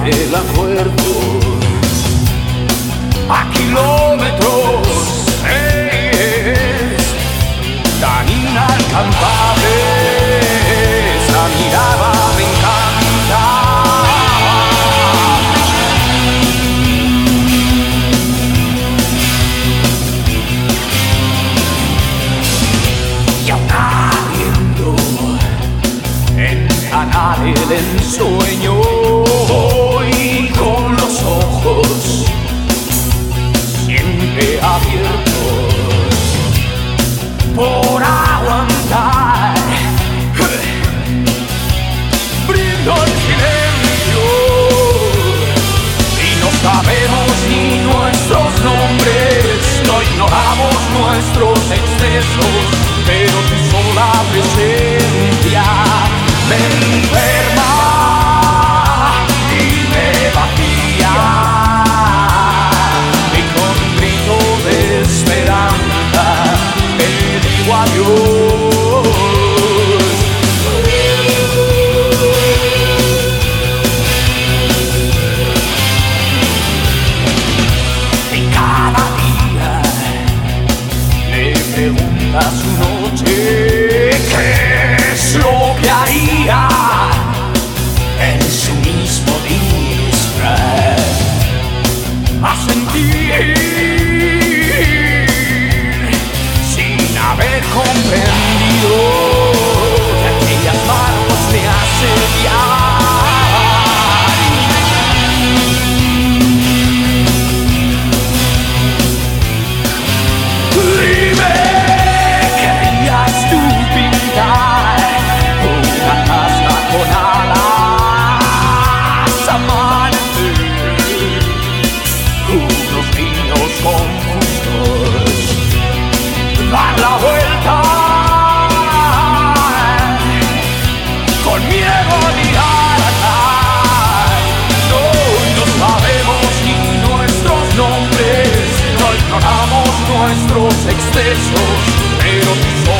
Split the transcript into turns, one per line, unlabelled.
del acuerdo a kilómetros es tan inalcanzable. Esa mirada me encanta. Y aún abriendo en ganar el ensueño y con los ojos siempre abiertos por aguantar, brindo el silencio y no sabemos ni nuestros nombres, no ignoramos nuestros excesos, pero tu sola presencia me enferma y me vacía, y con un grito de esperanza te digo adiós. Y cada día le pregunta a su noche qué es lo que haría en su mismo disfraz, a sentir sin haber comprendido que aquellas manos me asediaban. Dime, ¿querías tú pintar una casa con alas, amanecer unos niños confusos, dar la vuelta con miedo a mirar atrás? No sabemos ni nuestros nombres, no ignoramos nuestros excesos, pero tus